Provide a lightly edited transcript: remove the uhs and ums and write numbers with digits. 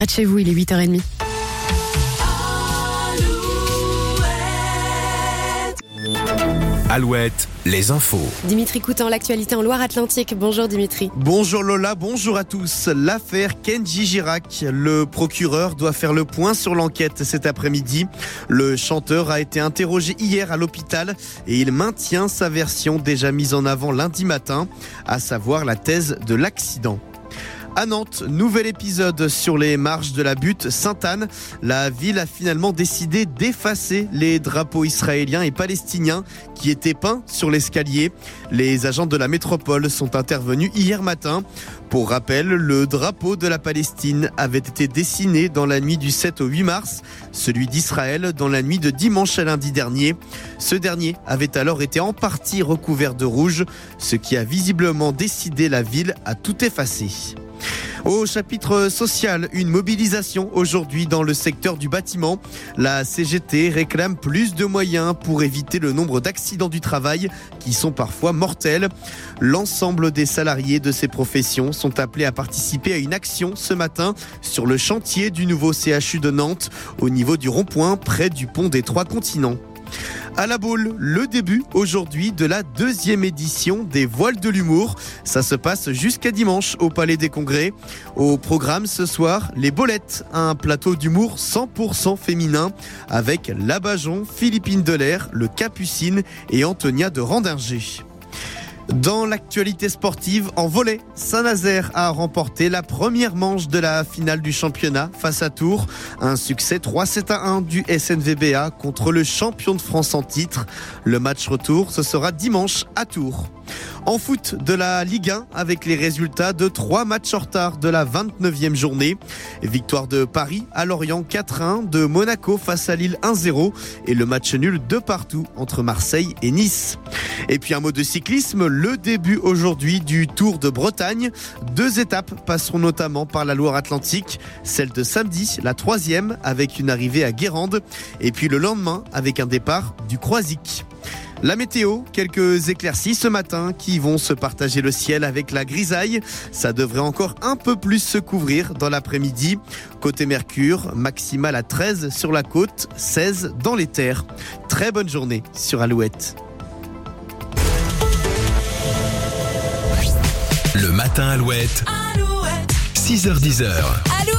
Près de chez vous, il est 8h30. Alouette, les infos. Dimitri Coutan, l'actualité en Loire-Atlantique. Bonjour Dimitri. Bonjour Lola, bonjour à tous. L'affaire Kenji Girac. Le procureur doit faire le point sur l'enquête cet après-midi. Le chanteur a été interrogé hier à l'hôpital et il maintient sa version déjà mise en avant lundi matin, à savoir la thèse de l'accident. À Nantes, nouvel épisode sur les marches de la butte Sainte-Anne. La ville a finalement décidé d'effacer les drapeaux israéliens et palestiniens qui étaient peints sur l'escalier. Les agents de la métropole sont intervenus hier matin. Pour rappel, le drapeau de la Palestine avait été dessiné dans la nuit du 7 au 8 mars, celui d'Israël dans la nuit de dimanche à lundi dernier. Ce dernier avait alors été en partie recouvert de rouge, ce qui a visiblement décidé la ville à tout effacer. Au chapitre social, une mobilisation aujourd'hui dans le secteur du bâtiment. La CGT réclame plus de moyens pour éviter le nombre d'accidents du travail qui sont parfois mortels. L'ensemble des salariés de ces professions sont appelés à participer à une action ce matin sur le chantier du nouveau CHU de Nantes, au niveau du rond-point près du pont des Trois Continents. À la Baule, le début aujourd'hui de la 2e édition des Voiles de l'Humour. Ça se passe jusqu'à dimanche au Palais des Congrès. Au programme ce soir, les Bolettes, un plateau d'humour 100% féminin avec Labajon, Philippine Delair, le Capucine et Antonia de Randinger. Dans l'actualité sportive, en volley, Saint-Nazaire a remporté la première manche de la finale du championnat face à Tours. Un succès 3-7-1 du SNVBA contre le champion de France en titre. Le match retour, ce sera dimanche à Tours. En foot, de la Ligue 1 avec les résultats de 3 matchs en retard de la 29e journée. Victoire de Paris à Lorient 4-1, de Monaco face à Lille 1-0 et le match nul de partout entre Marseille et Nice. Et puis un mot de cyclisme, le début aujourd'hui du Tour de Bretagne. 2 étapes passeront notamment par la Loire-Atlantique. Celle de samedi, la 3e, avec une arrivée à Guérande. Et puis le lendemain, avec un départ du Croisic. La météo, quelques éclaircies ce matin qui vont se partager le ciel avec la grisaille. Ça devrait encore un peu plus se couvrir dans l'après-midi. Côté Mercure, maximale à 13 sur la côte, 16 dans les terres. Très bonne journée sur Alouette. Le matin Alouette. 6h-10h.